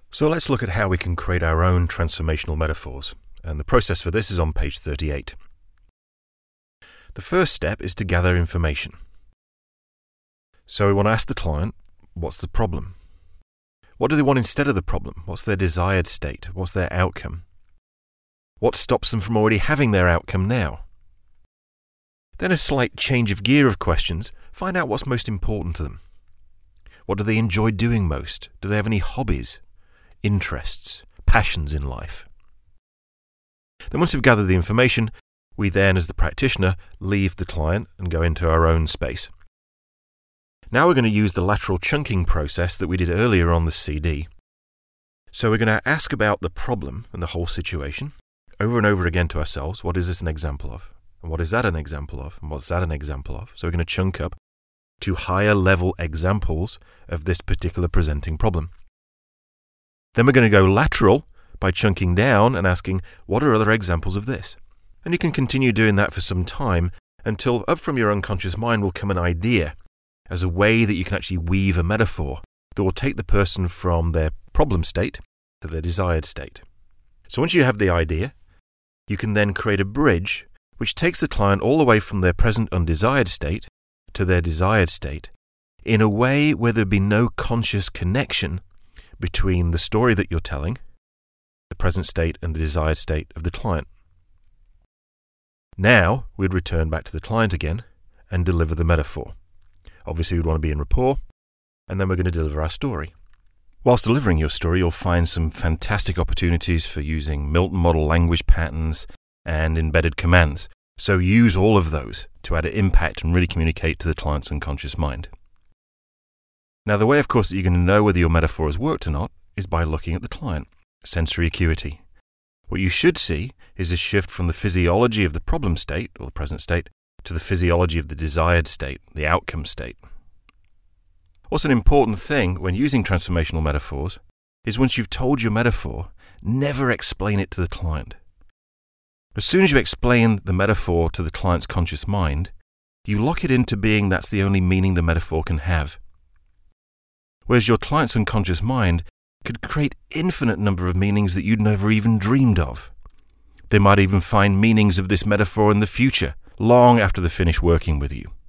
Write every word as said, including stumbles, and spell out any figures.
So let's look at how we can create our own transformational metaphors, and the process for this is on page thirty-eight. The first step is to gather information. So we want to ask the client, what's the problem? What do they want instead of the problem? What's their desired state? What's their outcome? What stops them from already having their outcome now? Then a slight change of gear of questions, find out what's most important to them. What do they enjoy doing most? Do they have any hobbies, interests, passions in life? Then once we've gathered the information, we then, as the practitioner, leave the client and go into our own space. Now we're going to use the lateral chunking process that we did earlier on the C D. So we're going to ask about the problem and the whole situation, over and over again to ourselves. What is this an example of? And what is that an example of? And what's that an example of? So we're going to chunk up to higher level examples of this particular presenting problem. Then we're going to go lateral by chunking down and asking, what are other examples of this? And you can continue doing that for some time until up from your unconscious mind will come an idea as a way that you can actually weave a metaphor that will take the person from their problem state to their desired state. So once you have the idea, you can then create a bridge which takes the client all the way from their present undesired state to their desired state in a way where there'd be no conscious connection between the story that you're telling, the present state and the desired state of the client. Now we'd return back to the client again and deliver the metaphor. Obviously we'd want to be in rapport, and then we're going to deliver our story. Whilst delivering your story, you'll find some fantastic opportunities for using Milton model language patterns and embedded commands. So use all of those to add an impact and really communicate to the client's unconscious mind. Now, the way, of course, that you're going to know whether your metaphor has worked or not is by looking at the client, sensory acuity. What you should see is a shift from the physiology of the problem state, or the present state, to the physiology of the desired state, the outcome state. Also, an important thing when using transformational metaphors is once you've told your metaphor, never explain it to the client. As soon as you explain the metaphor to the client's conscious mind, you lock it into being that's the only meaning the metaphor can have. Whereas your client's unconscious mind could create infinite number of meanings that you'd never even dreamed of. They might even find meanings of this metaphor in the future, long after they're finished working with you.